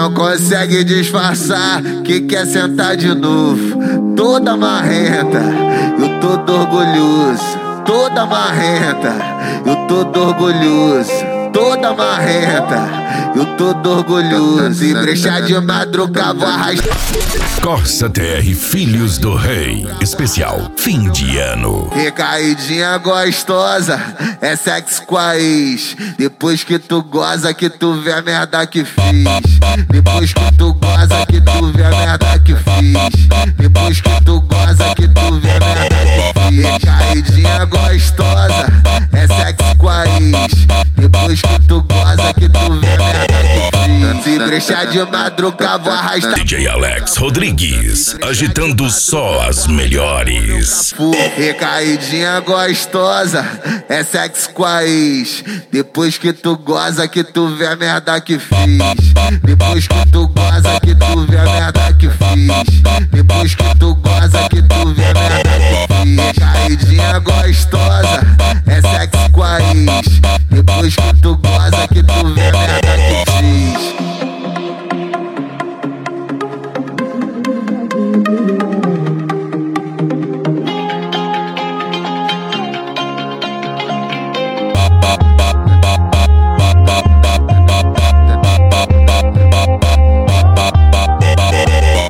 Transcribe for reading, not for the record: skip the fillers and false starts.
não consegue disfarçar que quer sentar de novo. Toda marrenta, eu todo orgulhoso. Toda marrenta, eu todo orgulhoso. Toda marrenta, eu todo orgulhoso. E brechar de madrugada vou arrastar. Corsa TR Filhos do Rei, especial fim de ano. Recaidinha gostosa, é sexo com a ex. Depois que tu goza, que tu vê a merda que fiz. Depois que tu goza, que tu vê a merda que fiz. Depois que tu goza, que tu vê a merda que fiz. Recaidinha gostosa, é sexo com a ex. Depois que tu goza, que tu vê a merda que fiz. Se brechar de madrugada vou arrastar. DJ Alex Rodrigues, agitando só as melhores. Recaidinha gostosa, é sexo com a ex. Depois que tu goza, que tu vê a merda que fiz. Depois que tu goza, que tu vê a merda que fiz. Depois que tu goza, que tu vê a merda que fiz. Recaidinha gostosa,